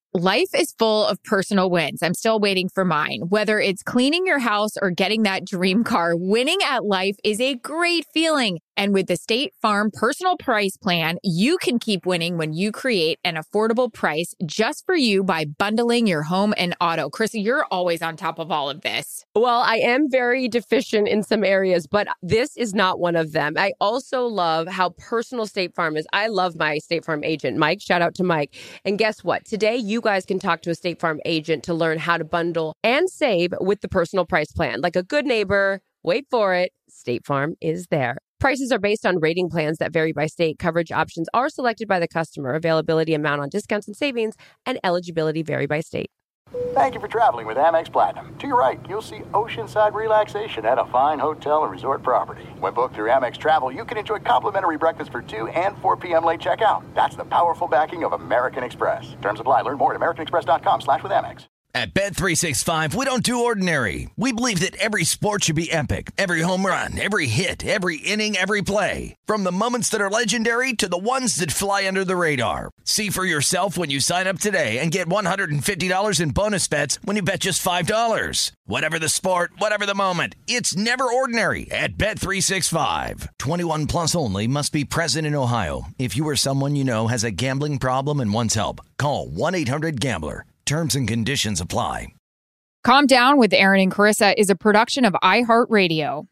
Life is full of personal wins. I'm still waiting for mine. Whether it's cleaning your house or getting that dream car, winning at life is a great feeling. And with the State Farm Personal Price Plan, you can keep winning when you create an affordable price just for you by bundling your home and auto. Krista, you're always on top of all of this. Well, I am very deficient in some areas, but this is not one of them. I also love how personal State Farm is. I love my State Farm agent, Mike. Shout out to Mike. And guess what? Today, you guys can talk to a State Farm agent to learn how to bundle and save with the Personal Price Plan. Like a good neighbor, wait for it, State Farm is there. Prices are based on rating plans that vary by state. Coverage options are selected by the customer. Availability, amount on discounts and savings, and eligibility vary by state. Thank you for traveling with Amex Platinum. To your right, you'll see oceanside relaxation at a fine hotel and resort property. When booked through Amex Travel, you can enjoy complimentary breakfast for 2 and 4 p.m. late checkout. That's the powerful backing of American Express. Terms apply. Learn more at americanexpress.com/withAmex. At Bet365, we don't do ordinary. We believe that every sport should be epic. Every home run, every hit, every inning, every play. From the moments that are legendary to the ones that fly under the radar. See for yourself when you sign up today and get $150 in bonus bets when you bet just $5. Whatever the sport, whatever the moment, it's never ordinary at Bet365. 21 plus only. Must be present in Ohio. If you or someone you know has a gambling problem and wants help, call 1-800-GAMBLER. Terms and conditions apply. Calm Down with Aaron and Carissa is a production of iHeartRadio.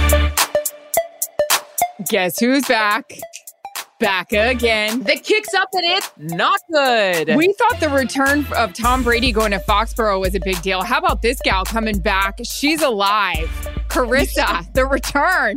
Guess who's back? Back again. The kick's up and it's not good. We thought the return of Tom Brady going to Foxborough was a big deal. How about this gal coming back? She's alive. Carissa, the return.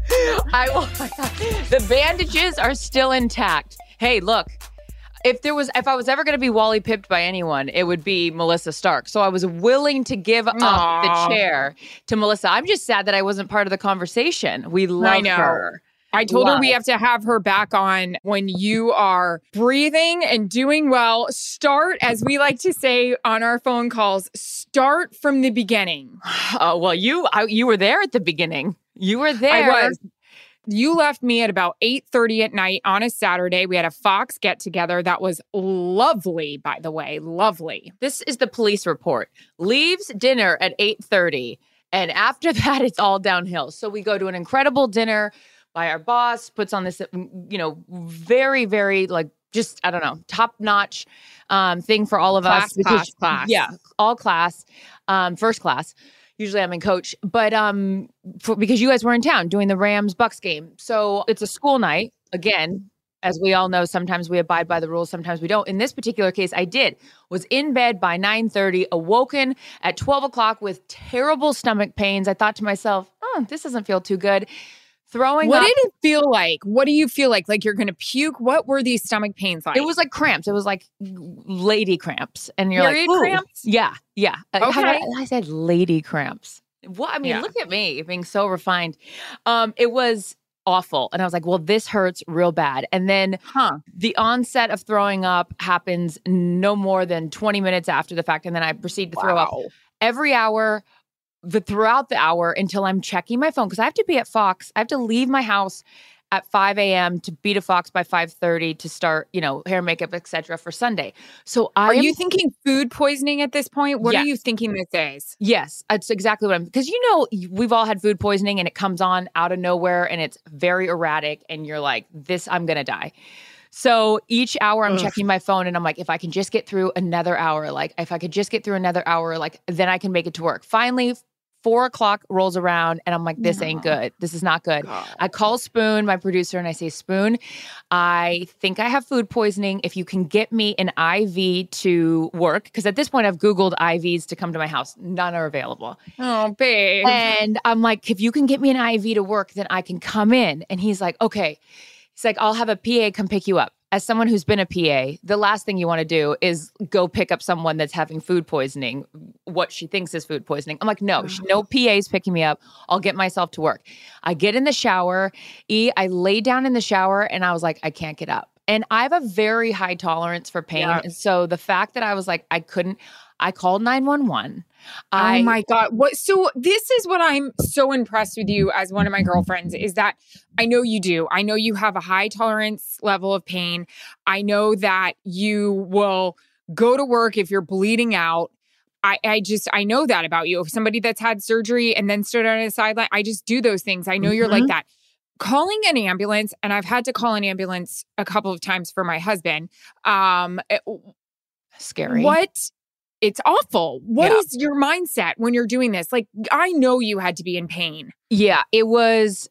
The bandages are still intact. Hey, look. If I was ever going to be Wally pipped by anyone, it would be Melissa Stark. So I was willing to give up the chair to Melissa. I'm just sad that I wasn't part of the conversation. We love her. I told her we have to have her back on when you are breathing and doing well. Start, as we like to say on our phone calls, start from the beginning. Well, you were there at the beginning. You were there. I was. You left me at about 8:30 at night on a Saturday. We had a Fox get-together. That was lovely, by the way. Lovely. This is the police report. Leaves dinner at 8:30. And after that, it's all downhill. So we go to an incredible dinner by our boss, puts on this, very, very, just, I don't know, top-notch thing for all of us. Class. Yeah, all class, first class. Usually I'm in coach, but because you guys were in town doing the Rams-Bucks game. So it's a school night. Again, as we all know, sometimes we abide by the rules, sometimes we don't. In this particular case, I did. Was in bed by 9:30, awoken at 12 o'clock with terrible stomach pains. I thought to myself, this doesn't feel too good. What did it feel like? What do you feel like? Like you're going to puke? What were these stomach pains like? It was like cramps. It was like lady cramps. And you're Period like, cramps? Yeah. Okay. I said lady cramps. What? I mean, Look at me being so refined. It was awful. And I was like, well, this hurts real bad. And then the onset of throwing up happens no more than 20 minutes after the fact. And then I proceed to throw up every hour. Throughout the hour until I'm checking my phone because I have to be at Fox. I have to leave my house at 5 a.m. to be to Fox by 5:30 to start, hair, makeup, etc. for Sunday. So are you thinking food poisoning at this point? What are you thinking this is? Yes, that's exactly what I'm. Because we've all had food poisoning and it comes on out of nowhere and it's very erratic and you're like, I'm gonna die. So each hour I'm checking my phone and I'm like, if I can just get through another hour, then I can make it to work. Finally, 4 o'clock rolls around and I'm like, this ain't good. This is not good. God. I call Spoon, my producer, and I say, Spoon, I think I have food poisoning. If you can get me an IV to work, because at this point I've Googled IVs to come to my house. None are available. Oh, babe. And I'm like, if you can get me an IV to work, then I can come in. And he's like, okay. He's like, I'll have a PA come pick you up. As someone who's been a PA, the last thing you want to do is go pick up someone that's having food poisoning, what she thinks is food poisoning. I'm like, no PA's picking me up. I'll get myself to work. I get in the shower. I lay down in the shower and I was like, I can't get up. And I have a very high tolerance for pain. Yeah. And so the fact that I was like, I called 911. Oh my God. So this is what I'm so impressed with you as one of my girlfriends is that I know you do. I know you have a high tolerance level of pain. I know that you will go to work if you're bleeding out. I know that about you. If somebody that's had surgery and then stood on a sideline, I just do those things. I know you're like that. Calling an ambulance, and I've had to call an ambulance a couple of times for my husband. Scary. It's awful. What is your mindset when you're doing this? Like, I know you had to be in pain. Yeah, it was.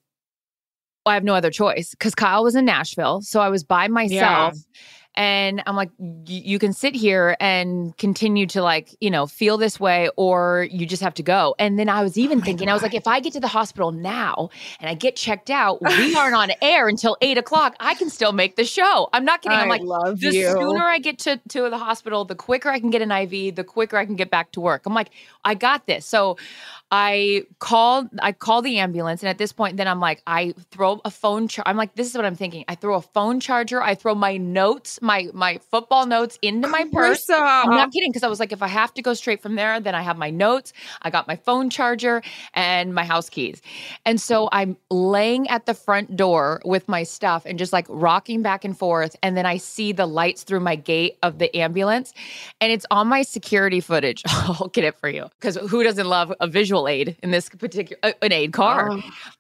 I have no other choice because Kyle was in Nashville. So I was by myself. And I'm like, you can sit here and continue to like, feel this way, or you just have to go. And then I was even thinking, I was like, if I get to the hospital now and I get checked out, we aren't on air until 8:00. I can still make the show. I'm not kidding. I'm like, the sooner I get to the hospital, the quicker I can get an IV, the quicker I can get back to work. I'm like, I got this. So I call the ambulance. And at this point, then I'm like, I throw a phone I'm like, this is what I'm thinking. I throw a phone charger. I throw my notes, my football notes into my purse. I'm not kidding. Cause I was like, if I have to go straight from there, then I have my notes. I got my phone charger and my house keys. And so I'm laying at the front door with my stuff and just like rocking back and forth. And then I see the lights through my gate of the ambulance, and it's on my security footage. I'll get it for you. Cause who doesn't love a visual aid in this particular an aid car?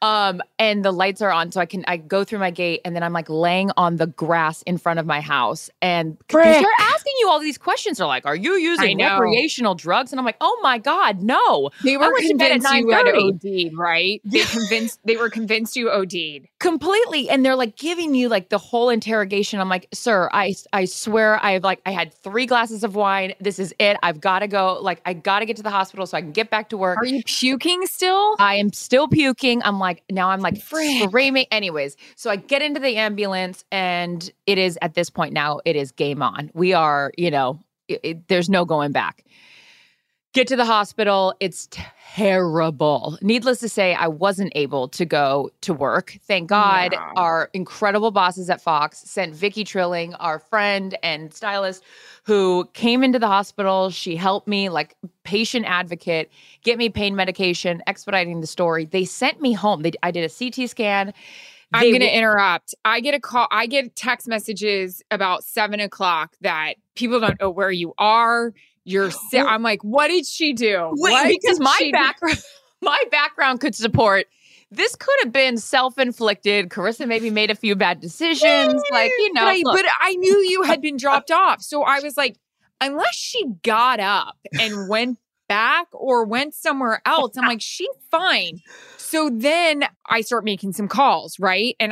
And the lights are on, so I go through my gate, and then I'm like laying on the grass in front of my house, and they're asking you all these questions. They're like, "Are you using recreational drugs?" And I'm like, "Oh my God, no!" They were convinced you had OD'd, right? They were convinced you OD'd completely, and they're like giving you like the whole interrogation. I'm like, "Sir, I swear I had 3 glasses of wine. This is it. I've got to go. Like, I got to get to the hospital so I can get back to work." Are you puking still? I am still puking. I'm like screaming. Anyways, so I get into the ambulance, and it is at this point now, it is game on. We are, there's no going back. Get to the hospital. It's terrible. Needless to say, I wasn't able to go to work. Thank God our incredible bosses at Fox sent Vicky Trilling, our friend and stylist, who came into the hospital. She helped me, like patient advocate, get me pain medication, expediting the story. They sent me home. I did a CT scan. I'm going to interrupt. I get a call. I get text messages about 7:00 that people don't know where you are. You're sick. I'm like, what did she do? Because my background could support. This could have been self-inflicted. Carissa maybe made a few bad decisions. But I knew you had been dropped off. So I was like, unless she got up and went back or went somewhere else, I'm like, she's fine. So then I start making some calls, right? And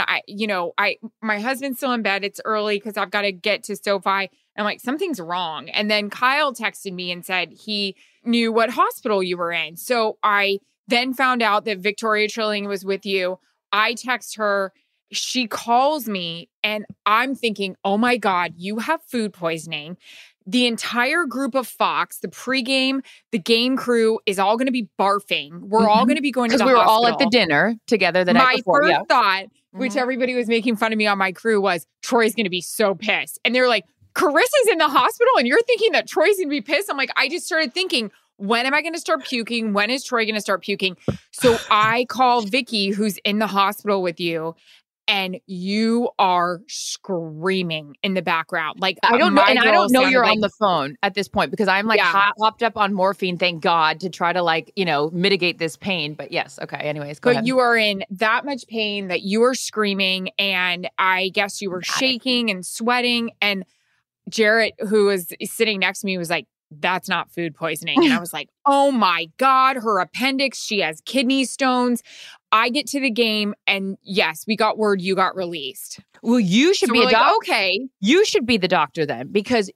my husband's still in bed. It's early because I've got to get to SoFi. I'm like, something's wrong. And then Kyle texted me and said he knew what hospital you were in. So I then found out that Victoria Trilling was with you. I text her. She calls me, and I'm thinking, oh my God, you have food poisoning. The entire group of Fox, the pregame, the game crew is all going to be barfing. We're all going to be going to the hospital. Because we were all at the dinner together the night before. My first thought, which everybody was making fun of me on my crew, was Troy's going to be so pissed. And they're like, Carissa's in the hospital and you're thinking that Troy's going to be pissed? I'm like, I just started thinking, when am I going to start puking? When is Troy going to start puking? So I call Vicky, who's in the hospital with you, and you are screaming in the background. Like, I don't know. And I don't know you're on the phone at this point because I'm like hopped up on morphine, thank God, to try to mitigate this pain. But yes. Okay. Anyways, go ahead. But you are in that much pain that you are screaming, and I guess you were shaking and sweating. And Jarrett, who was sitting next to me, was like, that's not food poisoning. And I was like, oh my God, her appendix, she has kidney stones. I get to the game, and yes, we got word you got released. Well, you should be a doctor. Okay. You should be the doctor then, because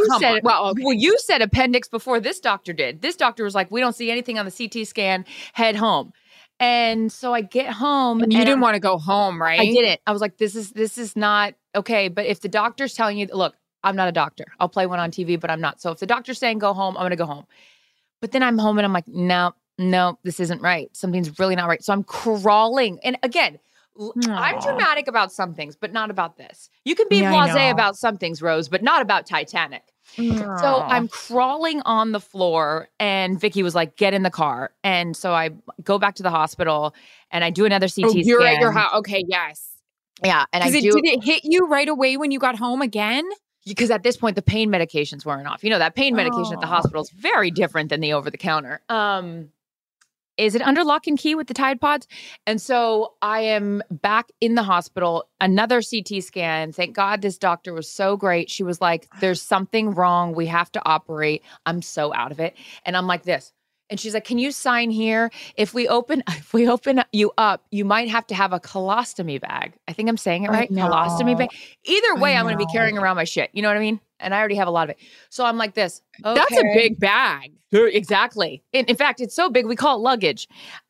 you said appendix before this doctor did. This doctor was like, we don't see anything on the CT scan, head home. And so I get home. And you didn't want to go home, right? I didn't. I was like, this is not okay. But if the doctor's telling you, look, I'm not a doctor. I'll play one on TV, but I'm not. So if the doctor's saying go home, I'm going to go home. But then I'm home and I'm like, no, this isn't right. Something's really not right. So I'm crawling. And again, I'm dramatic about some things, but not about this. You can be blasé about some things, Rose, but not about Titanic. So I'm crawling on the floor, and Vicky was like, get in the car. And so I go back to the hospital and I do another CT scan. You're at your house. Okay, yes. Yeah. And did it hit you right away when you got home again? because at this point the pain medications weren't off. You know, that pain medication at the hospital is very different than the over the counter. Is it under lock and key with the Tide Pods? And so I am back in the hospital, another CT scan. Thank God this doctor was so great. She was like, there's something wrong. We have to operate. I'm so out of it. And I'm like this. And she's like, can you sign here? If we open you up, you might have to have a colostomy bag. I think I'm saying it right. Colostomy bag. Either way, I'm going to be carrying around my shit. You know what I mean? And I already have a lot of it. So I'm like this. Okay. That's a big bag. Exactly. In fact, it's so big, we call it luggage.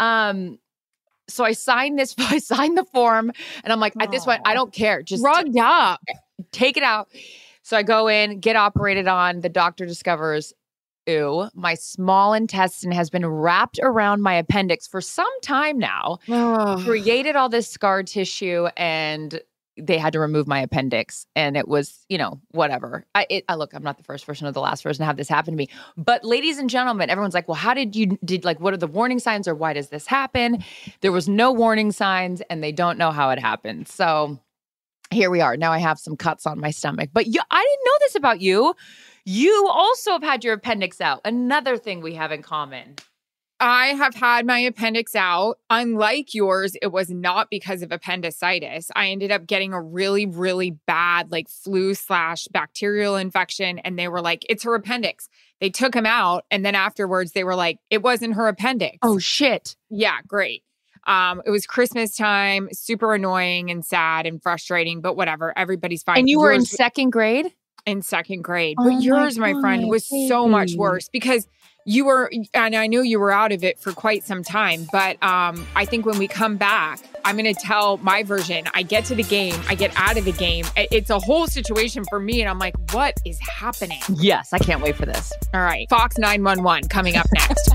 So I signed the form and I'm like, at this point, I don't care. Just rugged up. Take it out. So I go in, get operated on. The doctor discovers, ew, my small intestine has been wrapped around my appendix for some time now, created all this scar tissue, and they had to remove my appendix. And it was, you know, whatever. Look, I'm not the first person or the last person to have this happen to me. But ladies and gentlemen, everyone's like, well, how what are the warning signs or why does this happen? There was no warning signs and they don't know how it happened. So here we are. Now I have some cuts on my stomach. But I didn't know this about you. You also have had your appendix out. Another thing we have in common. I have had my appendix out. Unlike yours, it was not because of appendicitis. I ended up getting a really, really bad like flu/bacterial infection. And they were like, it's her appendix. They took him out. And then afterwards they were like, it wasn't her appendix. Oh, shit. Yeah, great. It was Christmas time, super annoying and sad and frustrating, but whatever. Everybody's fine. And you were in second grade? In second grade. But yours, my friend, was so much worse because you were, and I knew you were out of it for quite some time, but I think when we come back, I'm going to tell my version. I get to the game, I get out of the game. It's a whole situation for me, and I'm like, what is happening? Yes, I can't wait for this. All right, Fox 911 coming up next.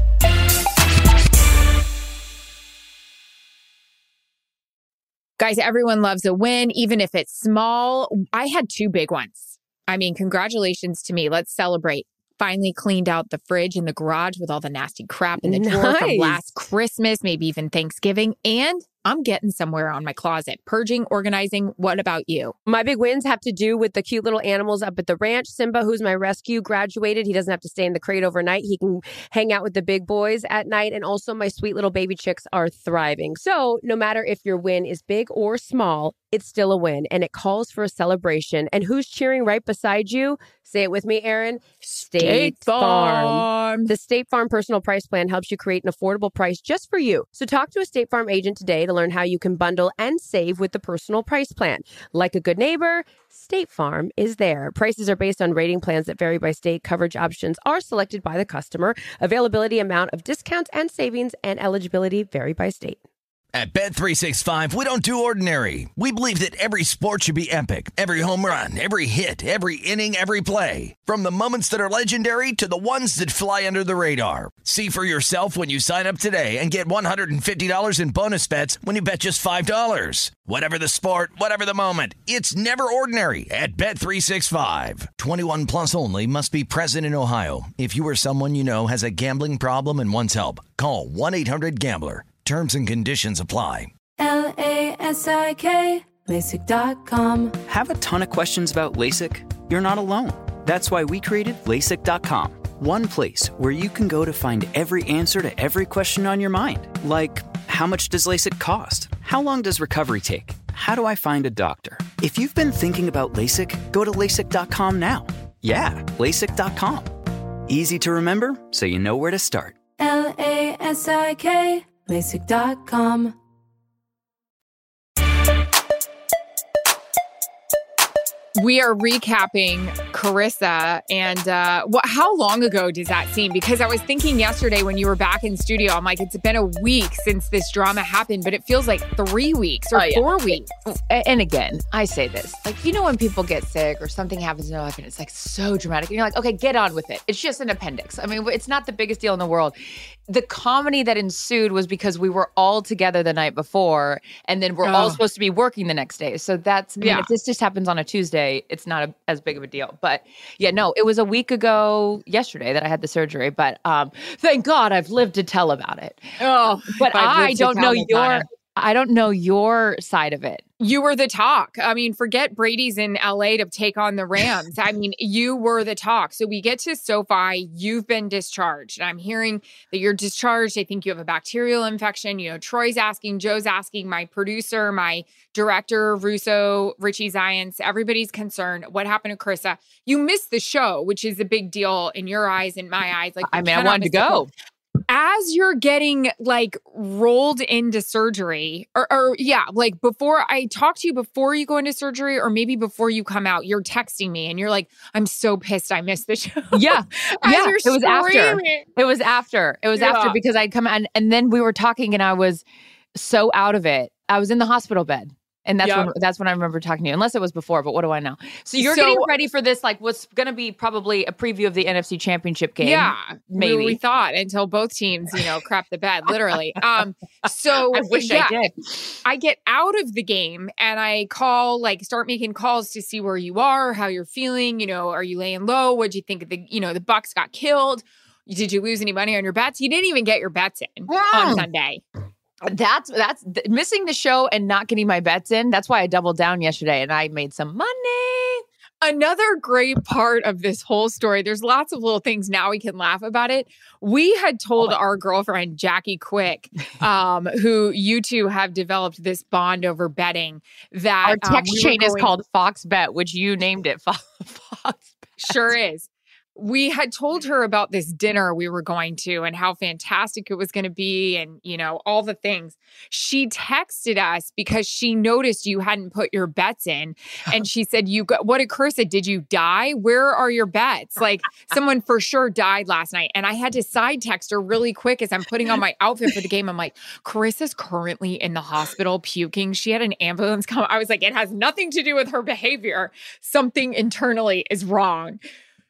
Guys, everyone loves a win, even if it's small. I had 2 big ones. I mean, congratulations to me. Let's celebrate. Finally cleaned out the fridge in the garage with all the nasty crap in the drawer from last Christmas, maybe even Thanksgiving. And I'm getting somewhere on my closet. Purging, organizing. What about you? My big wins have to do with the cute little animals up at the ranch. Simba, who's my rescue, graduated. He doesn't have to stay in the crate overnight. He can hang out with the big boys at night. And also my sweet little baby chicks are thriving. So no matter if your win is big or small, it's still a win. And it calls for a celebration. And who's cheering right beside you? Say it with me, Erin. State Farm. The State Farm Personal Price Plan helps you create an affordable price just for you. So talk to a State Farm agent today to learn how you can bundle and save with the Personal Price Plan. Like a good neighbor, State Farm is there. Prices are based on rating plans that vary by state. Coverage options are selected by the customer. Availability, amount of discounts and savings, and eligibility vary by state. At Bet365, we don't do ordinary. We believe that every sport should be epic. Every home run, every hit, every inning, every play. From the moments that are legendary to the ones that fly under the radar. See for yourself when you sign up today and get $150 in bonus bets when you bet just $5. Whatever the sport, whatever the moment, it's never ordinary at Bet365. 21 plus only. Must be present in Ohio. If you or someone you know has a gambling problem and wants help, call 1-800-GAMBLER. Terms and conditions apply. LASIK, LASIK.com. Have a ton of questions about LASIK? You're not alone. That's why we created LASIK.com. One place where you can go to find every answer to every question on your mind. Like, how much does LASIK cost? How long does recovery take? How do I find a doctor? If you've been thinking about LASIK, go to LASIK.com now. Yeah, LASIK.com. Easy to remember, so you know where to start. LASIK, LASIK.com. We are recapping Carissa, and how long ago does that seem? Because I was thinking yesterday when you were back in studio, I'm like, it's been a week since this drama happened, but it feels like 3 weeks or 4 weeks. And again, I say this, like, you know, when people get sick or something happens in their life and it's like so dramatic, and you're like, okay, get on with it. It's just an appendix. I mean, it's not the biggest deal in the world. The comedy that ensued was because we were all together the night before, and then we're all supposed to be working the next day. So that's, if this just happens on a Tuesday, it's not as big of a deal. But yeah, no, it was a week ago yesterday that I had the surgery, but thank God I've lived to tell about it. Oh, but I don't know your side of it. You were the talk. I mean, forget Brady's in LA to take on the Rams. I mean, you were the talk. So we get to SoFi. You've been discharged. And I'm hearing that you're discharged. I think you have a bacterial infection. You know, Troy's asking, Joe's asking, my producer, my director, Russo, Richie Zients, everybody's concerned. What happened to Carissa? You missed the show, which is a big deal in your eyes, in my eyes. Like, I mean, I wanted to go. As you're getting like rolled into surgery or like before I talk to you before you go into surgery or maybe before you come out, you're texting me and you're like, I'm so pissed I missed the show. Yeah. It was after. It was after because I'd come out and then we were talking and I was so out of it. I was in the hospital bed. And that's when I remember talking to you, unless it was before, but what do I know? So you're getting ready for this, like what's going to be probably a preview of the NFC Championship game. Yeah, maybe. We thought until both teams, crap the bed, literally. So I wish I did. I get out of the game and I start making calls to see where you are, how you're feeling. Are you laying low? What'd you think of the Bucks got killed? Did you lose any money on your bets? You didn't even get your bets in on Sunday. That's missing the show and not getting my bets in. That's why I doubled down yesterday and I made some money. Another great part of this whole story, there's lots of little things now we can laugh about it. We had told our girlfriend, Jackie Quick, who you two have developed this bond over betting, that our text chain is called Fox Bet, which you named it Fox Bet. Sure is. We had told her about this dinner we were going to and how fantastic it was going to be and, all the things. She texted us because she noticed you hadn't put your bets in. And she said, what did Carissa? Did you die? Where are your bets? Like someone for sure died last night. And I had to side text her really quick as I'm putting on my outfit for the game. I'm like, Carissa's currently in the hospital puking. She had an ambulance come. I was like, it has nothing to do with her behavior. Something internally is wrong.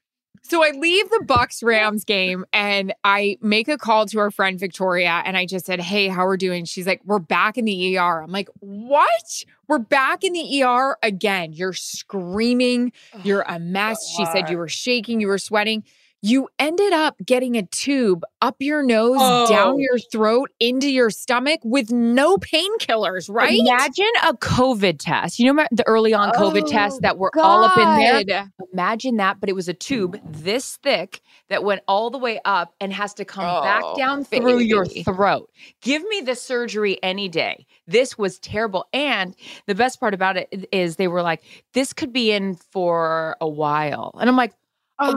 So I leave the Bucks-Rams game and I make a call to our friend Victoria and I just said, hey, how we're doing? She's like, we're back in the ER. I'm like, what? We're back in the ER again. You're screaming. You're a mess. She said you were shaking. You were sweating. You ended up getting a tube up your nose, down your throat, into your stomach with no painkillers, right? Imagine a COVID test. You know the early on COVID tests that were all up in there? Imagine that, but it was a tube this thick that went all the way up and has to come back down through your throat. Give me the surgery any day. This was terrible. And the best part about it is they were like, this could be in for a while. And I'm like, a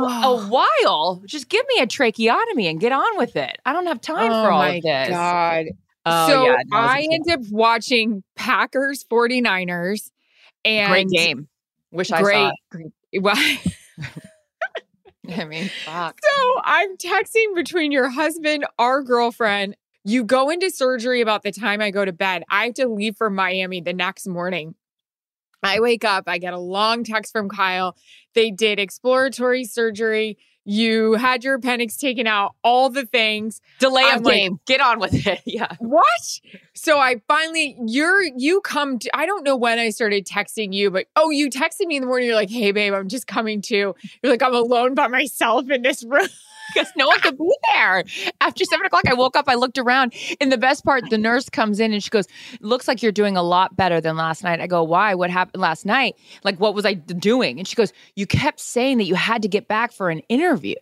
while? Just give me a tracheotomy and get on with it. I don't have time for all of this. Oh, my God. I ended up watching Packers 49ers. And great game. Wish I saw it. Well, I mean, fuck. So I'm texting between your husband, our girlfriend. You go into surgery about the time I go to bed. I have to leave for Miami the next morning. I wake up, I get a long text from Kyle. They did exploratory surgery. You had your appendix taken out, all the things. Delay of game. Get on with it. Yeah. What? So I finally, I don't know when I started texting you, but you texted me in the morning. You're like, hey, babe, I'm just coming to. You're like, I'm alone by myself in this room. Because no one could be there. After 7 o'clock, I woke up, I looked around. And the best part, the nurse comes in and she goes, looks like you're doing a lot better than last night. I go, why? What happened last night? Like, what was I doing? And she goes, you kept saying that you had to get back for an interview.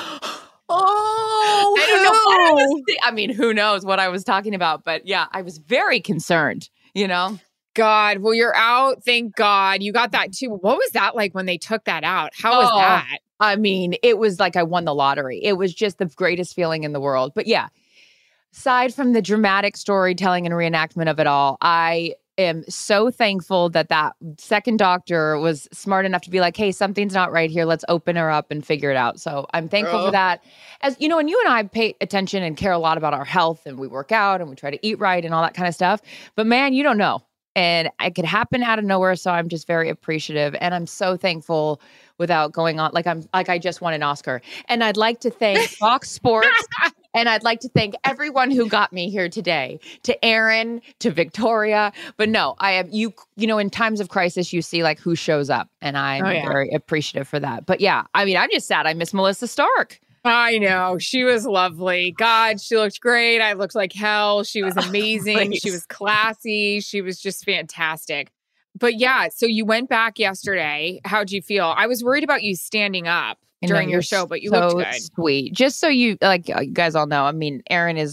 I don't know what I was I mean, who knows what I was talking about. But yeah, I was very concerned, God, well, you're out. Thank God. You got that too. What was that like when they took that out? How was that? I mean, it was like I won the lottery. It was just the greatest feeling in the world. But yeah, aside from the dramatic storytelling and reenactment of it all, I am so thankful that second doctor was smart enough to be like, hey, something's not right here. Let's open her up and figure it out. So I'm thankful for that. As you know, and you and I pay attention and care a lot about our health and we work out and we try to eat right and all that kind of stuff. But man, you don't know. And it could happen out of nowhere. So I'm just very appreciative. And I'm so thankful without going on. Like I just won an Oscar. And I'd like to thank Fox Sports. And I'd like to thank everyone who got me here today, to Aaron, to Victoria. But no, I have in times of crisis, you see like who shows up. And I'm very appreciative for that. But yeah, I mean, I'm just sad I miss Melissa Stark. I know. She was lovely. God, she looked great. I looked like hell. She was amazing. She was classy. She was just fantastic. But yeah, so you went back yesterday. How'd you feel? I was worried about you standing up during your show, but you looked good. Sweet. Just so you guys all know, I mean,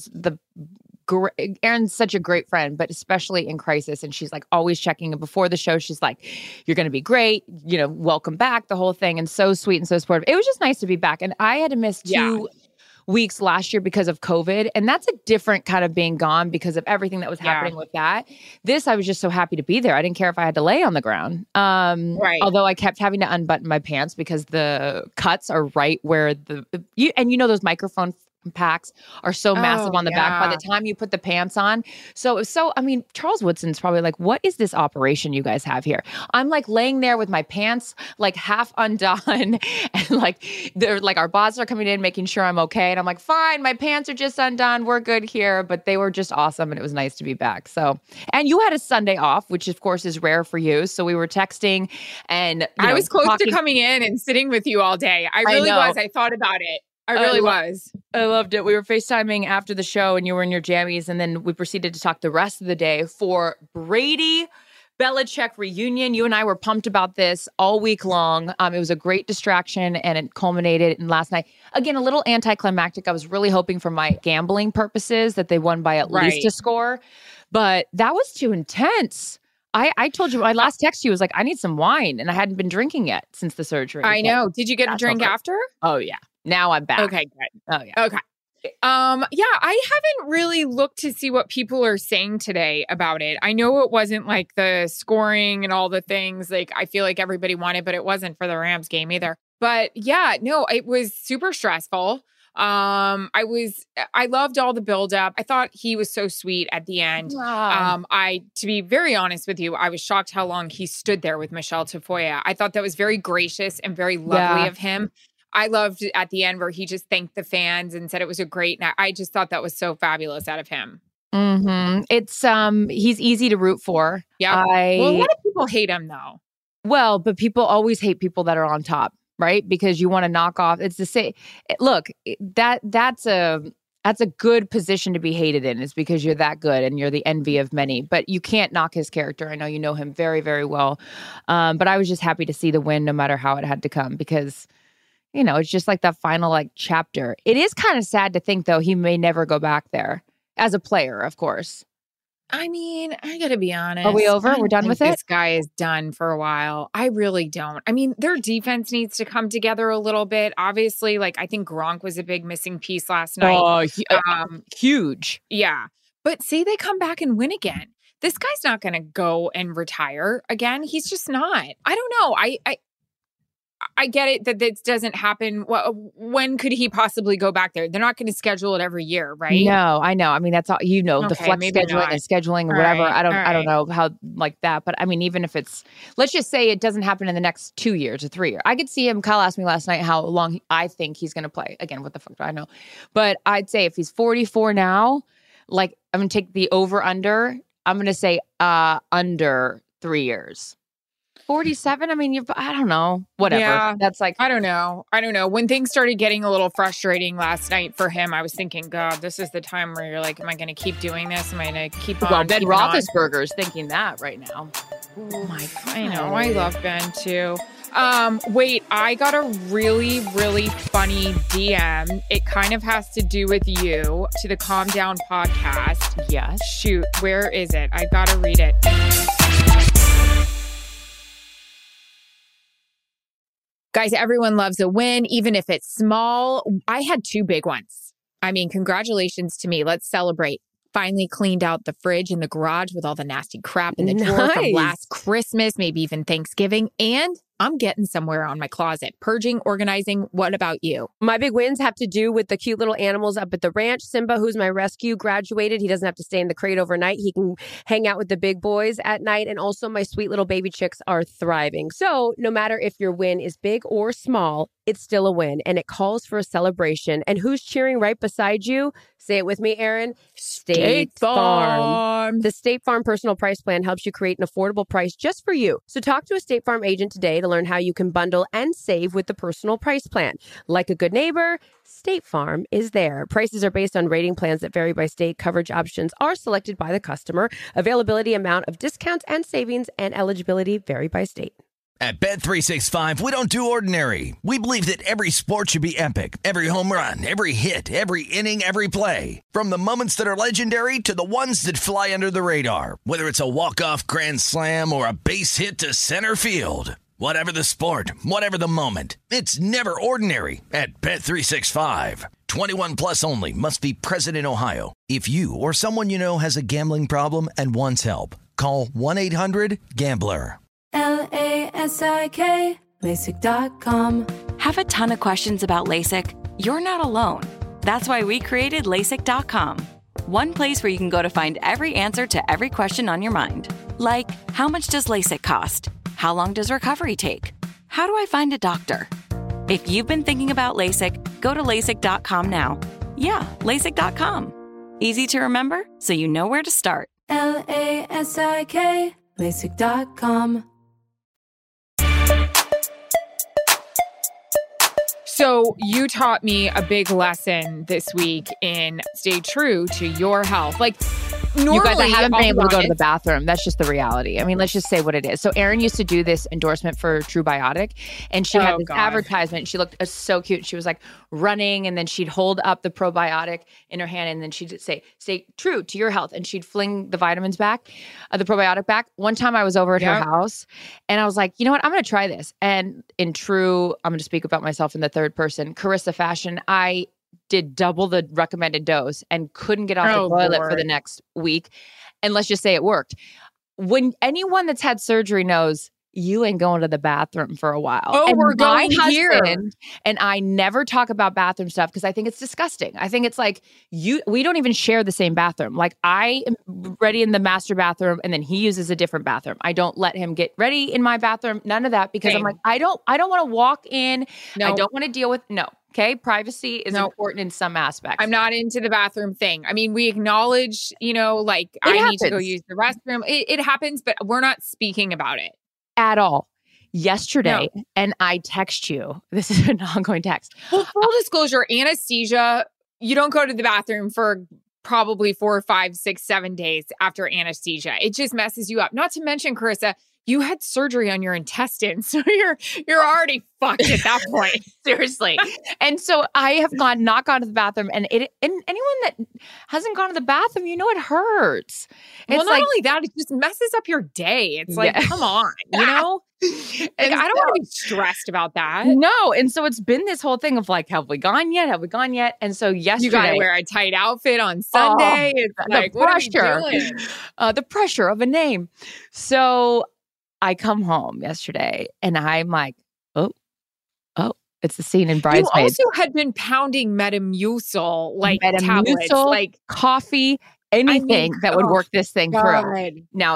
Erin's such a great friend, but especially in crisis. And she's like always checking in before the show. She's like, you're going to be great. Welcome back, the whole thing. And so sweet and so supportive. It was just nice to be back. And I had to miss 2 weeks last year because of COVID. And that's a different kind of being gone because of everything that was happening with that. This, I was just so happy to be there. I didn't care if I had to lay on the ground. Right. Although I kept having to unbutton my pants because the cuts are right where those microphone packs are so massive on the back by the time you put the pants on. So Charles Woodson's probably like, what is this operation you guys have here? I'm like laying there with my pants like half undone and like they're like our bosses are coming in making sure I'm okay. And I'm like, fine, my pants are just undone. We're good here. But they were just awesome and it was nice to be back. So, and you had a Sunday off, which of course is rare for you. So we were texting and I was close to coming in and sitting with you all day. I really was. I thought about it. I really was. I loved it. We were FaceTiming after the show and you were in your jammies. And then we proceeded to talk the rest of the day for Brady Belichick reunion. You and I were pumped about this all week long. It was a great distraction and it culminated in last night. Again, a little anticlimactic. I was really hoping for my gambling purposes that they won by at least a score. But that was too intense. I told you, my last text to you was like, I need some wine. And I hadn't been drinking yet since the surgery. I know. Did you get a drink after? Oh, yeah. Now I'm back. Okay, good. Oh, yeah. Okay. I haven't really looked to see what people are saying today about it. I know it wasn't like the scoring and all the things like I feel like everybody wanted, but it wasn't for the Rams game either. But yeah, no, it was super stressful. I loved all the buildup. I thought he was so sweet at the end. To be very honest with you, I was shocked how long he stood there with Michelle Tafoya. I thought that was very gracious and very lovely of him. I loved at the end where he just thanked the fans and said it was a great night. I just thought that was so fabulous out of him. Mm-hmm. It's he's easy to root for. Yeah. Well, a lot of people hate him though. Well, but people always hate people that are on top, right? Because you want to knock off. It's the same. Look, that's a good position to be hated in, is because you're that good and you're the envy of many. But you can't knock his character. I know you know him very, very well. But I was just happy to see the win, no matter how it had to come, because it's just like that final chapter. It is kind of sad to think, though, he may never go back there as a player, of course. I mean, I got to be honest. Are we over? We're done with it? This guy is done for a while. I really don't. I mean, their defense needs to come together a little bit. Obviously, I think Gronk was a big missing piece last night. Huge. Yeah. But say they come back and win again. This guy's not going to go and retire again. He's just not. I don't know. I get it that this doesn't happen. When could he possibly go back there? They're not going to schedule it every year, right? No, I know. I mean, that's all, the flex scheduling and scheduling or whatever. Right, I don't know how like that. But I mean, even if let's just say it doesn't happen in the next 2 years or 3 years. I could see him. Kyle asked me last night how long I think he's going to play. Again, what the fuck do I know? But I'd say if he's 44 now, I'm going to take the over under. I'm going to say under 3 years. 47? I mean, I don't know. Whatever. Yeah, that's I don't know. When things started getting a little frustrating last night for him, I was thinking, God, this is the time where you're like, am I going to keep doing this? Am I going to keep on? Well, Ben Roethlisberger's thinking that right now. Oh my God. I know. I love Ben too. Wait, I got a really, really funny DM. It kind of has to do with you, to the Calm Down podcast. Yes. Shoot, where is it? I got to read it. Guys, everyone loves a win, even if it's small. I had 2 big ones. I mean, congratulations to me. Let's celebrate. Finally cleaned out the fridge in the garage with all the nasty crap in the drawer from last Christmas, maybe even Thanksgiving. And I'm getting somewhere on my closet. Purging, organizing. What about you? My big wins have to do with the cute little animals up at the ranch. Simba, who's my rescue, graduated. He doesn't have to stay in the crate overnight. He can hang out with the big boys at night. And also my sweet little baby chicks are thriving. So no matter if your win is big or small, it's still a win. And it calls for a celebration. And who's cheering right beside you? Say it with me, Aaron. State Farm. The State Farm Personal Price Plan helps you create an affordable price just for you. So talk to a State Farm agent today to learn how you can bundle and save with the Personal Price Plan. Like a good neighbor, State Farm is there. Prices are based on rating plans that vary by state. Coverage options are selected by the customer. Availability, amount of discounts and savings, and eligibility vary by state. At Bet365, we don't do ordinary. We believe that every sport should be epic. Every home run, every hit, every inning, every play. From the moments that are legendary to the ones that fly under the radar. Whether it's a walk-off grand slam or a base hit to center field. Whatever the sport, whatever the moment. It's never ordinary at Bet365. 21 plus only. Must be present in Ohio. If you or someone you know has a gambling problem and wants help, call 1-800-GAMBLER. LASIK, LASIK.com. Have a ton of questions about LASIK? You're not alone. That's why we created LASIK.com. One place where you can go to find every answer to every question on your mind. Like, how much does LASIK cost? How long does recovery take? How do I find a doctor? If you've been thinking about LASIK, go to LASIK.com now. Yeah, LASIK.com. Easy to remember, so you know where to start. LASIK, LASIK.com. So you taught me a big lesson this week in stay true to your health. Like, normally, you guys, I haven't been able to go to the honest, bathroom. That's just the reality. I mean, let's just say what it is. So Erin used to do this endorsement for True Biotic, and she had this advertisement. She looked so cute. She was like running, and then she'd hold up the probiotic in her hand, and then she'd say, stay true to your health. And she'd fling the vitamins back, the probiotic back. One time I was over at her house, and I was like, you know what? I'm going to try this. And in true, I'm going to speak about myself in the third person, Carissa fashion, I did double the recommended dose and couldn't get off the toilet for the next week. And let's just say it worked. When anyone that's had surgery knows you ain't going to the bathroom for a while. Oh, and we're going here. And I never talk about bathroom stuff because I think it's disgusting. I think it's like we don't even share the same bathroom. Like I am ready in the master bathroom and then he uses a different bathroom. I don't let him get ready in my bathroom. None of that because I'm like, I don't want to walk in. I don't want to deal with, okay. Privacy is important in some aspects. I'm not into the bathroom thing. I mean, we acknowledge, like I need to go use the restroom. It happens, but we're not speaking about it. At all. Yesterday, and I text you. This is an ongoing text. Well, full disclosure, anesthesia, you don't go to the bathroom for probably 4, 5, 6, 7 days after anesthesia. It just messes you up. Not to mention, Carissa, you had surgery on your intestines, so you're already fucked at that point. Seriously. And so I have not gone to the bathroom, and anyone that hasn't gone to the bathroom, it hurts. Well, not only that, it just messes up your day. It's like, come on, Like, I don't want to be stressed about that. No. And so it's been this whole thing of like, have we gone yet? Have we gone yet? And so yesterday, you got to wear a tight outfit on Sunday. It's like, what are you doing? The pressure of a name. So I come home yesterday and I'm like, oh, it's the scene in Bridesmaids. You also had been pounding Metamucil, tablets, like coffee, anything that would work this thing through. Now,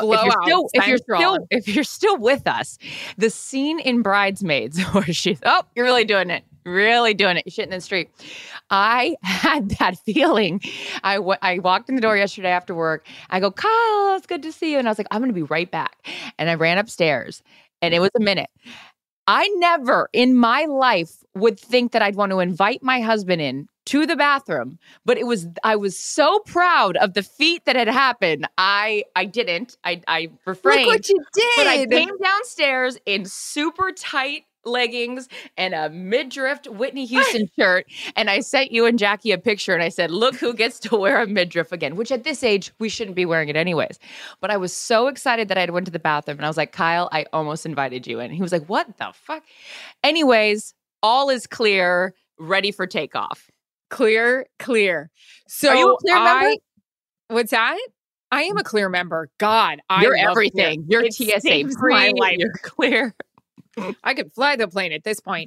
if you're still with us, the scene in Bridesmaids where she's, you're really doing it. Really doing it. Shitting in the street. I had that feeling. I walked in the door yesterday after work. I go, Kyle, it's good to see you. And I was like, I'm going to be right back. And I ran upstairs and it was a minute. I never in my life would think that I'd want to invite my husband in to the bathroom, but I was so proud of the feat that had happened. I didn't. I refrained. Look what you did. But I came downstairs in super tight leggings and a midriff Whitney Houston shirt. And I sent you and Jackie a picture and I said, look who gets to wear a midriff again, which at this age, we shouldn't be wearing it anyways. But I was so excited that I went to the bathroom and I was like, Kyle, I almost invited you in. He was like, what the fuck? Anyways, all is clear, ready for takeoff. Clear. So are you a clear member? What's that? I am a clear member. God, you're everything. Clear. You're TSA free. You're clear. I could fly the plane at this point.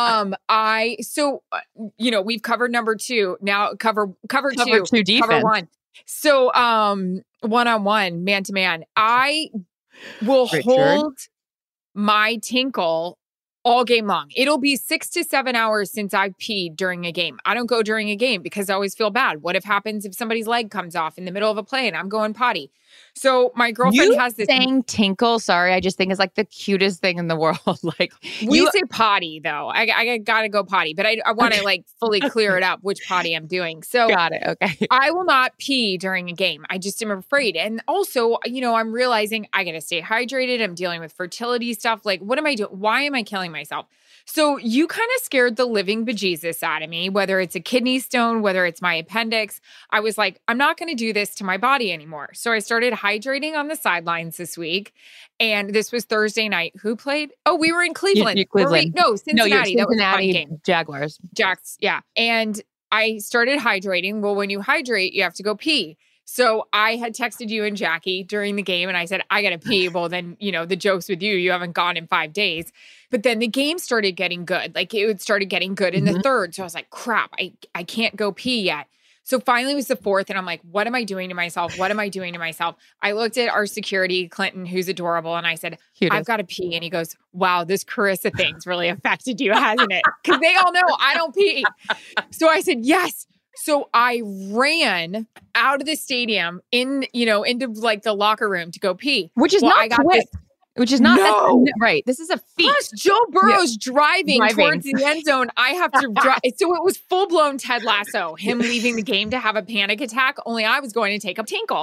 We've covered number 2. Now cover 2 defense. Cover 1. So, one-on-one, man-to-man, I will hold my tinkle all game long. It'll be 6 to 7 hours since I've peed during a game. I don't go during a game because I always feel bad. What if happens if somebody's leg comes off in the middle of a play and I'm going potty? So my girlfriend has this saying tinkle. Sorry, I just think is like the cutest thing in the world. Like we say potty though. I gotta go potty, but I want to like fully clear it up which potty I'm doing. So got it. Okay. I will not pee during a game. I just am afraid. And also, I'm realizing I gotta stay hydrated. I'm dealing with fertility stuff. Like, what am I doing? Why am I killing myself? So you kind of scared the living bejesus out of me, whether it's a kidney stone, whether it's my appendix. I was like, I'm not going to do this to my body anymore. So I started hydrating on the sidelines this week. And this was Thursday night. Who played? Oh, we were in Cleveland. Cleveland. Cincinnati. That was a fun Cincinnati game. Jaguars. Jacks, yeah. And I started hydrating. Well, when you hydrate, you have to go pee. So I had texted you and Jackie during the game and I said, I got to pee. Well, then, the joke's with you. You haven't gone in 5 days. But then the game started getting good. Like it started getting good in the third. So I was like, crap, I can't go pee yet. So finally it was the fourth and I'm like, what am I doing to myself? What am I doing to myself? I looked at our security, Clinton, who's adorable. And I said, I've got to pee. And he goes, wow, this Carissa thing's really affected you, hasn't it? Because they all know I don't pee. So I said, yes. So I ran out of the stadium into like the locker room to go pee. Which is not quick. Which is not right. This is a feat. Plus, Joe Burrow's driving towards the end zone. I have to drive. So it was full-blown Ted Lasso, him leaving the game to have a panic attack, only I was going to take a tinkle.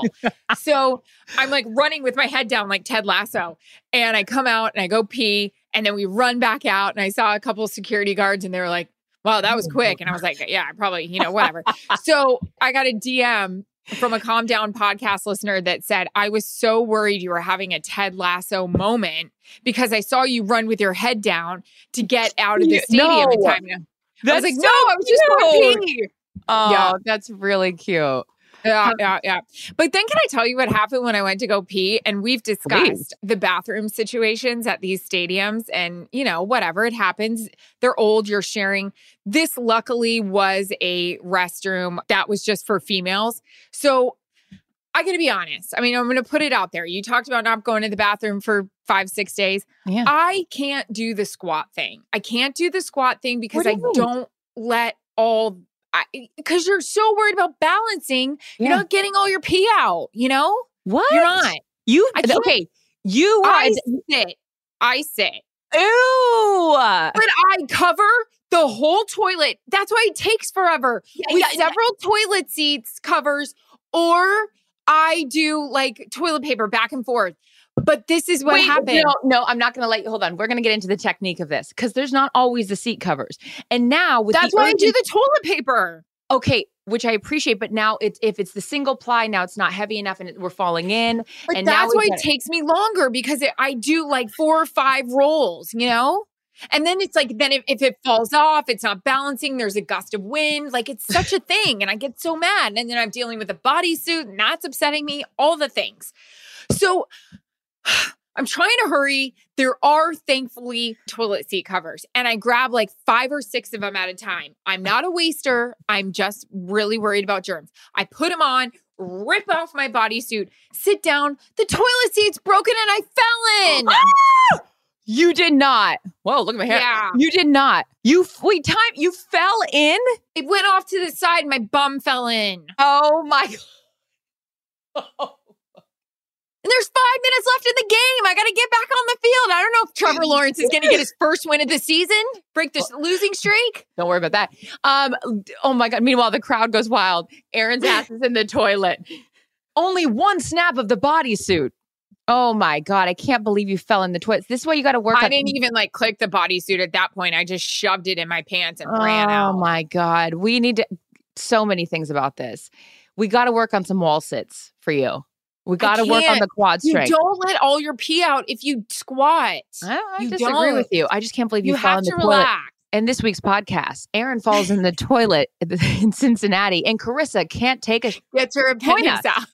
So I'm like running with my head down like Ted Lasso. And I come out and I go pee. And then we run back out. And I saw a couple of security guards and they were like, wow, that was quick. And I was like, yeah, probably, whatever. So I got a DM from a Calm Down podcast listener that said, I was so worried you were having a Ted Lasso moment because I saw you run with your head down to get out of the stadium in time. I was like, no, I was just going to pee. Oh, yeah. That's really cute. Yeah. But then can I tell you what happened when I went to go pee? And we've discussed the bathroom situations at these stadiums and, whatever, it happens. They're old, you're sharing. This luckily was a restroom that was just for females. So I got to be honest. I mean, I'm going to put it out there. You talked about not going to the bathroom for 5-6 days. Yeah. I can't do the squat thing. I can't do the squat thing because I don't let all... Because you're so worried about balancing, you're not getting all your pee out, What? You're not. I sit. Ew. But I cover the whole toilet. That's why it takes forever. With several toilet seats covers, or I do like toilet paper back and forth. But this is what happened. No, I'm not going to let you. Hold on. We're going to get into the technique of this because there's not always the seat covers. And now with that's why I do the toilet paper. Okay, which I appreciate. But now if it's the single ply, now it's not heavy enough and we're falling in. But and that's why it takes me longer because I do like 4 or 5 rolls, And then it's like, if it falls off, it's not balancing. There's a gust of wind. Like it's such a thing. And I get so mad. And then I'm dealing with a bodysuit and that's upsetting me. All the things. So I'm trying to hurry. There are thankfully toilet seat covers and I grab like 5 or 6 of them at a time. I'm not a waster. I'm just really worried about germs. I put them on, rip off my bodysuit, sit down. The toilet seat's broken and I fell in. Ah! You did not. Whoa, look at my hair. Yeah. You did not. You fell in? It went off to the side. My bum fell in. Oh my God. And there's 5 minutes left in the game. I got to get back on the field. I don't know if Trevor Lawrence is going to get his first win of the season, break this losing streak. Don't worry about that. Oh my God. Meanwhile, the crowd goes wild. Aaron's ass is in the toilet. Only 1 snap of the bodysuit. Oh my God. I can't believe you fell in the toilet. This is why you got to work. I didn't even click the bodysuit at that point. I just shoved it in my pants and ran out. Oh my God. We need so many things about this. We got to work on some wall sits for you. We got to work on the quad strength. You don't let all your pee out if you squat. I disagree with you. I just can't believe you fell in the toilet. Relax. In this week's podcast, Aaron falls in the toilet in Cincinnati, and Carissa can't take gets her appendix out.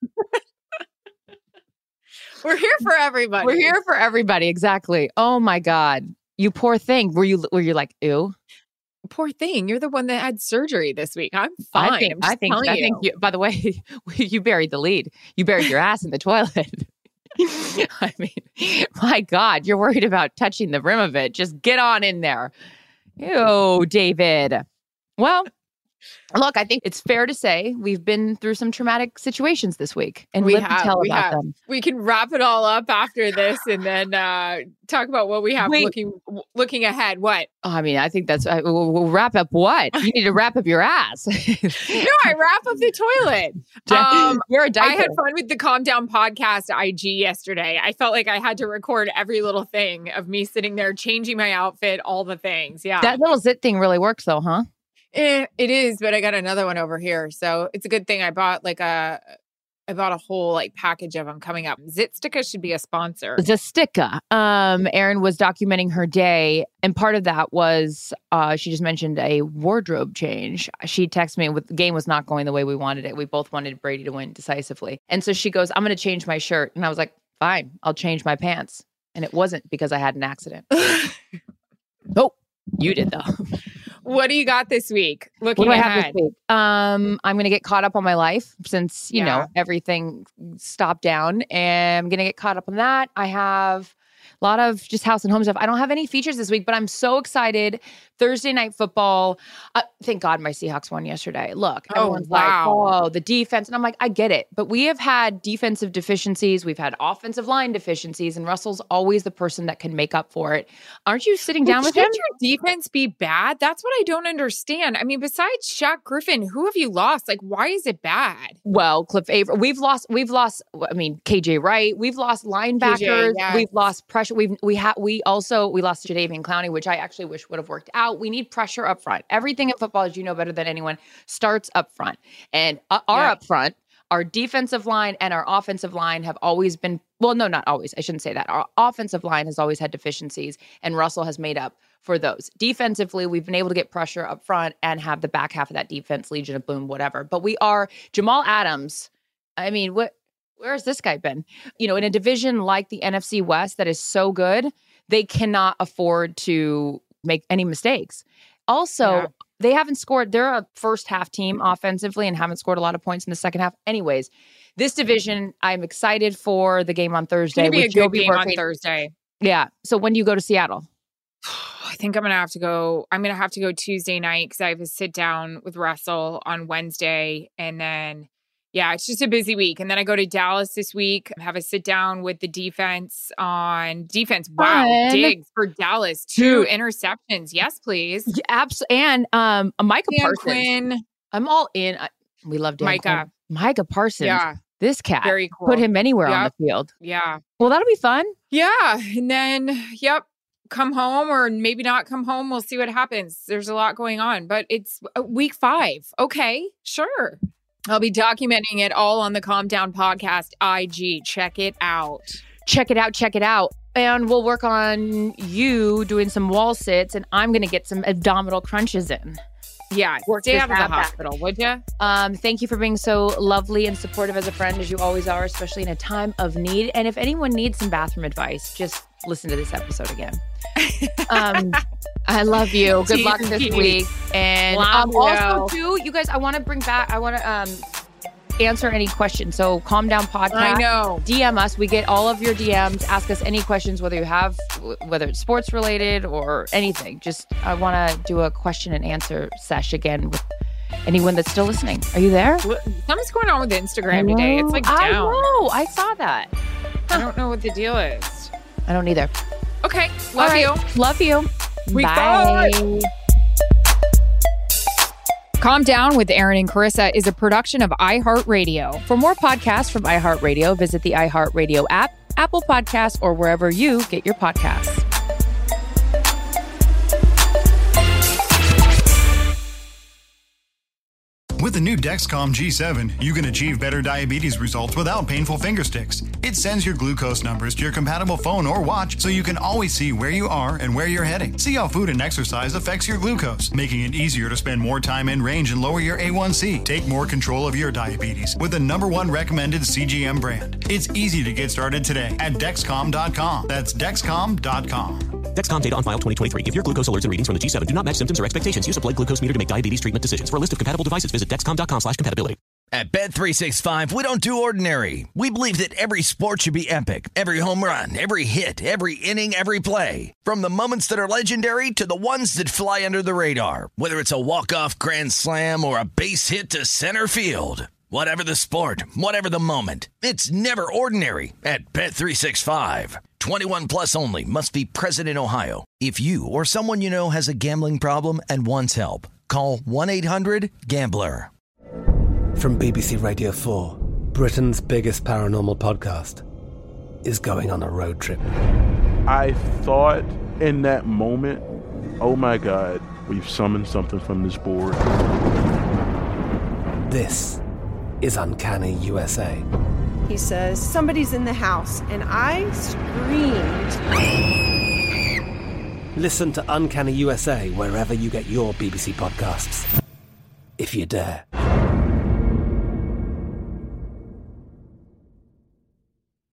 We're here for everybody. We're here for everybody. Exactly. Oh my God, you poor thing. Were you like, ew? Poor thing. You're the one that had surgery this week. I'm fine. I think you, by the way, you buried the lead. You buried your ass in the toilet. I mean, my God, you're worried about touching the rim of it. Just get on in there. Ew, David. Well, look, I think it's fair to say we've been through some traumatic situations this week, and we have to tell about them. We can wrap it all up after this, and then talk about what we have looking ahead. What? Oh, I mean, I think that's we'll wrap up. What? You need to wrap up your ass. No, I wrap up the toilet. You're a diaper. I had fun with the Calm Down podcast IG yesterday. I felt like I had to record every little thing of me sitting there changing my outfit, all the things. Yeah, that little zit thing really works, though, huh? It is, but I got another one over here, so it's a good thing. I bought a whole package of them coming up. Zitstica should be a sponsor. Zitstica. Erin was documenting her day, and part of that was she just mentioned a wardrobe change. She texted me the game was not going the way we wanted it. We both wanted Brady to win decisively, and so she goes, "I'm going to change my shirt," and I was like, "Fine, I'll change my pants." And it wasn't because I had an accident. Nope, you did though. What do you got this week? Looking what do ahead. I have this week? I'm going to get caught up on my life since, you know, everything stopped down, and I'm going to get caught up on that. I have a lot of just house and home stuff. I don't have any features this week, but I'm so excited. Thursday night football. Thank God my Seahawks won yesterday. Look, everyone's like, oh, the defense. And I'm like, I get it. But we have had defensive deficiencies. We've had offensive line deficiencies. And Russell's always the person that can make up for it. Aren't you sitting down with him? Should your defense be bad? That's what I don't understand. I mean, besides Shaq Griffin, who have you lost? Why is it bad? Well, Cliff Avery. We've lost, KJ Wright. We've lost linebackers. yes. We've lost pressure. We lost Jadeveon Clowney, which I actually wish would have worked out. We need pressure up front. Everything in football, as you know better than anyone, starts up front. And up front, our defensive line and our offensive line have always been, well, no, not always. I shouldn't say that. Our offensive line has always had deficiencies, and Russell has made up for those. Defensively, we've been able to get pressure up front and have the back half of that defense, Legion of Boom, whatever. But Jamal Adams, I mean, where has this guy been? You know, in a division like the NFC West that is so good, they cannot afford to make any mistakes. Also, they haven't scored. They're a first half team offensively and haven't scored a lot of points in the second half. Anyways, this division, I'm excited for the game on Thursday. It's going to be a good game on Thursday. Yeah. So when do you go to Seattle? I think I'm going to have to go. I'm going to have to go Tuesday night because I have a sit down with Russell on Wednesday, and then it's just a busy week. And then I go to Dallas this week, have a sit down with the defense on defense. Wow. Diggs for Dallas. 2 interceptions. Yes, please. Yeah, absolutely. And Micah Dan Parsons. Quinn. I'm all in. We love Dan Micah. Quinn. Micah Parsons. Yeah. This cat. Very cool. Put him anywhere on the field. Yeah. Well, that'll be fun. Yeah. And then, come home or maybe not come home. We'll see what happens. There's a lot going on, but it's week 5. Okay, sure. I'll be documenting it all on the Calm Down podcast IG. Check it out. Check it out. Check it out. And we'll work on you doing some wall sits, and I'm going to get some abdominal crunches in. Yeah, stay out of the hospital, would you? Thank you for being so lovely and supportive as a friend, as you always are, especially in a time of need. And if anyone needs some bathroom advice, just listen to this episode again. I love you. Good luck this week. And also, too, you guys, I want to answer any questions. So Calm Down Podcast. I know. DM us. We get all of your DMs. Ask us any questions, whether it's sports related or anything. Just, I want to do a question and answer sesh again with anyone that's still listening. Are you there? Something's going on with Instagram today. It's down. I know. I saw that. I don't know what the deal is. I don't either. Okay. Love you. Love you. Week Bye. 5. Calm Down with Erin and Carissa is a production of iHeartRadio. For more podcasts from iHeartRadio, visit the iHeartRadio app, Apple Podcasts, or wherever you get your podcasts. With the new Dexcom G7, you can achieve better diabetes results without painful finger sticks. It sends your glucose numbers to your compatible phone or watch so you can always see where you are and where you're heading. See how food and exercise affects your glucose, making it easier to spend more time in range and lower your A1C. Take more control of your diabetes with the #1 recommended CGM brand. It's easy to get started today at Dexcom.com. That's Dexcom.com. Dexcom data on file 2023. If your glucose alerts and readings from the G7 do not match symptoms or expectations, use a blood glucose meter to make diabetes treatment decisions. For a list of compatible devices, visit Dexcom.com/compatibility. At Bet365, we don't do ordinary. We believe that every sport should be epic. Every home run, every hit, every inning, every play. From the moments that are legendary to the ones that fly under the radar. Whether it's a walk-off grand slam or a base hit to center field. Whatever the sport, whatever the moment. It's never ordinary at Bet365. 21 plus only. Must be present in Ohio. If you or someone you know has a gambling problem and wants help, call 1-800-GAMBLER. From BBC Radio 4, Britain's biggest paranormal podcast is going on a road trip. I thought in that moment, oh my God, we've summoned something from this board. This is Uncanny USA. He says, somebody's in the house, and I screamed. Listen to Uncanny USA wherever you get your BBC podcasts, if you dare.